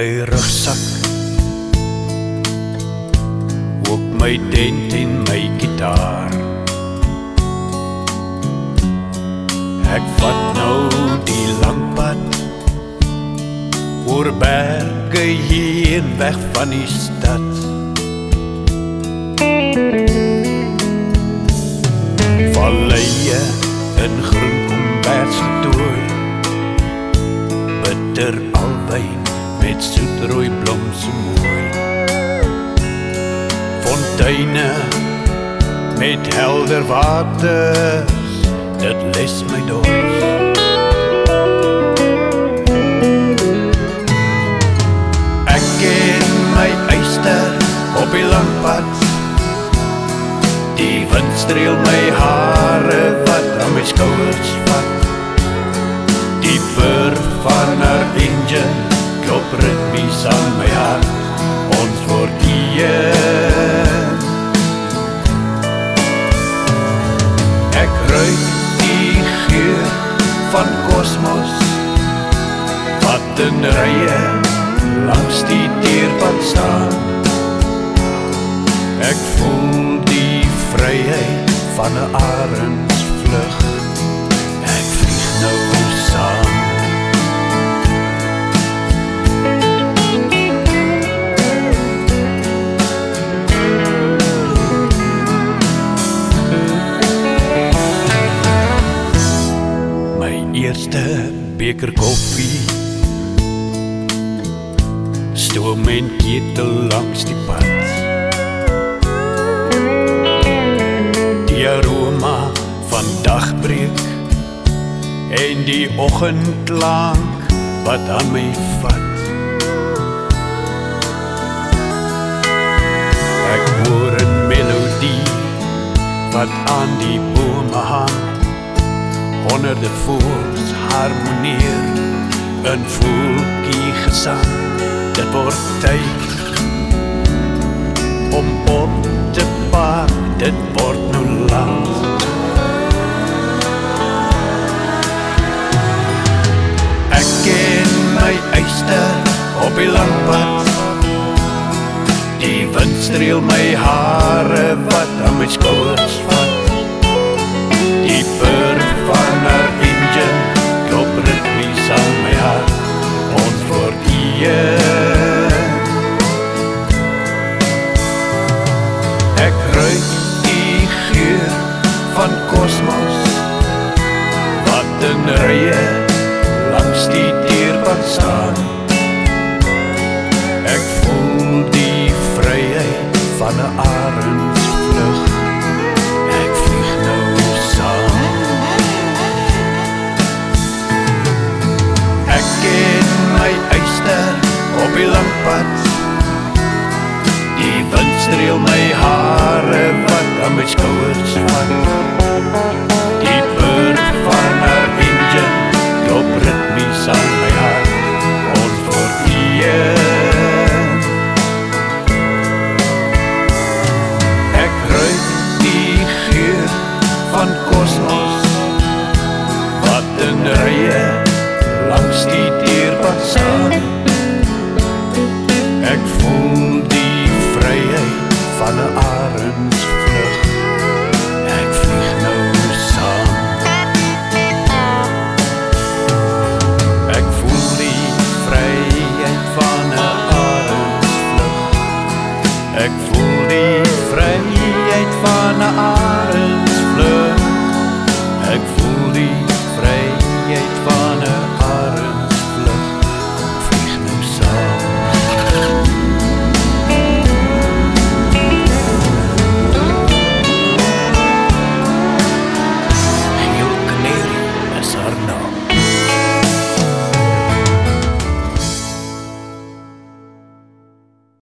my rugsak, ook my tent en my gitaar. Ek vat nou die lang pad oor berge heen weg van die stad. Valleie in groen kombers getooi, bitter alwyn met soetrooi blom so mooi. Fonteine met helder waters, dit les my dors. Ek ken my eyster op die lang pad, die wind streel my hare wat aan my skouers vat. Die purr van haar engine klop ritmies aan my hart, ons word een. Ek ruik die geur van kosmos, wat in rye langs die teerpad staan. Ek voel die vryheid van 'n arendsvlug, ek vlieg nou saam. My eerste beker koffie, stoom en ketel langs die pad. Die aroma van dagbreek en die oggendklank wat aan my vat. Ek hoor 'n melodie wat aan die bome hang, honderde voëls harmoneer in voeltjie gesang. Dit word tyd om op te pak, dit word nou laat. Ek ken my eyster op die lang pad, die wind streel my hare wat aan my skouers vat. Die purr van haar engine klop ritmies aan my hart, ons word een. Ek ruik die geur van kosmos, wat in rye langs die teerpad staan. Ek voel die vryheid van 'n arendsvlug, ek vlieg nou saam. Ek ken my eyster op die lang pad, die wind streel my hare wat aan my skouers vat. Die purr van haar engine klop ritmies aan my hart, ons word een. Ek ruik die geur van kosmos, wat in rye langs die teerpad staan. Ek voel die vryheid van 'n arends